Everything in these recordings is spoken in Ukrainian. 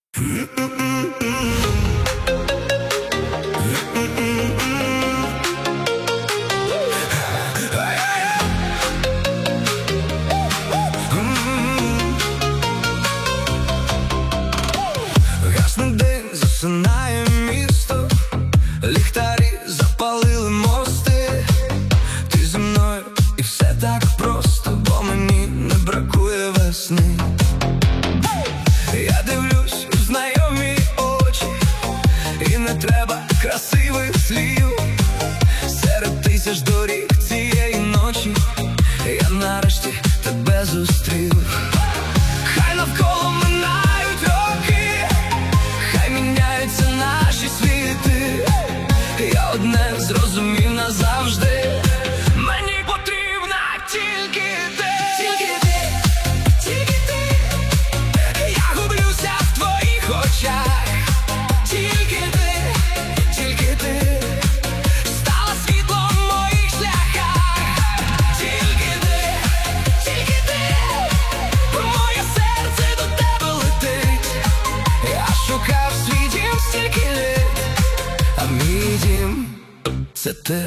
Гасний день, засинає місто, ліхтарі запалили мости. Ти зі мною і все так просто, бо мені не бракує весни. Я дивлюсь у знайомі очі, і не треба красивих слів. Серед тисяч доріг цієї ночі я нарешті тебе зустрів. Хай навколо минають роки, хай міняються наші світи. Я одне зрозумів назавжди: мені потрібна тільки ти. Тільки ти, тільки ти. Я гублюся в твоїх очах. Тільки ти, тільки ти. Стала світлом в моїх шляхах. Тільки ти, тільки ти. Моє серце до тебе летить. Я шукав свій дім стільки літ, а мій дім — це ти.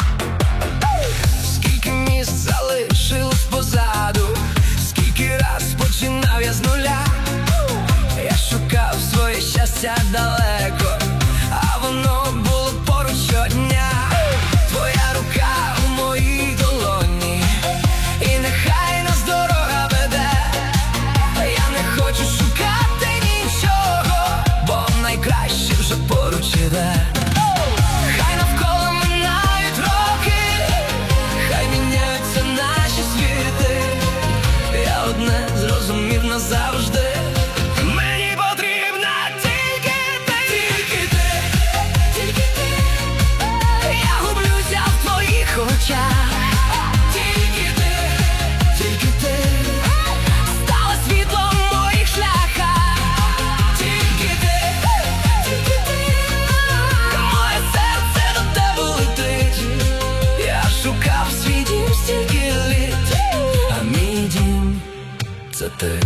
Скільки місць залишилось позаду, скільки раз починав я з нуля. Я шукав своє щастя далеко, а воно було поруч щодня. Твоя рука у моїй долоні, і нехай нас дорога веде. Я не хочу шукати нічого, бо найкраще вже поруч іде. Хай навколо минають роки, хай міняються наші світи. Я одне зрозумів назавжди: мені потрібна тільки ти. Тільки ти, тільки ти. Я гублюся в твоїх очах. Тільки ти, тільки ти. Стала світлом в моїх шляхах. Тільки ти, тільки ти. Моє серце до тебе летить. Я шукав свій дім стільки літ, а мій дім — це ти.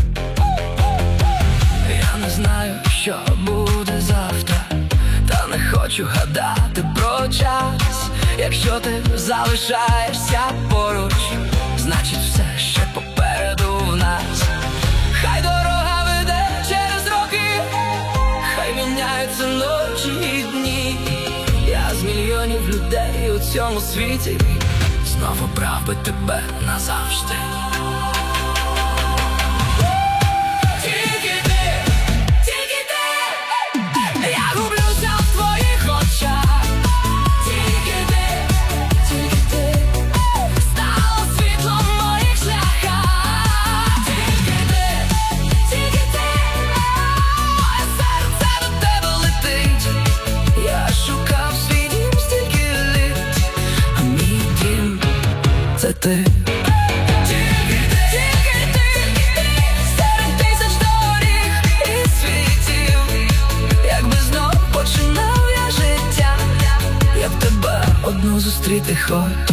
Я не знаю, що буде завтра, та не хочу гадати про час. Якщо ти залишаєшся поруч, значить все ще попереду в нас. Хай дорога веде через роки, хай міняються ночі і дні. Я з мільйонів людей у цьому світі знову брав би тебе назавжди. Тільки ти, тільки ти. Я гублюся в твоїх очах. Тільки ти, тільки ти. Стала світлом в моїх шляхах. Тільки ти, тільки ти. Моє серце до тебе летить. Я шукав свій дім стільки літ, а мій дім — це ти. Зустріти хотів.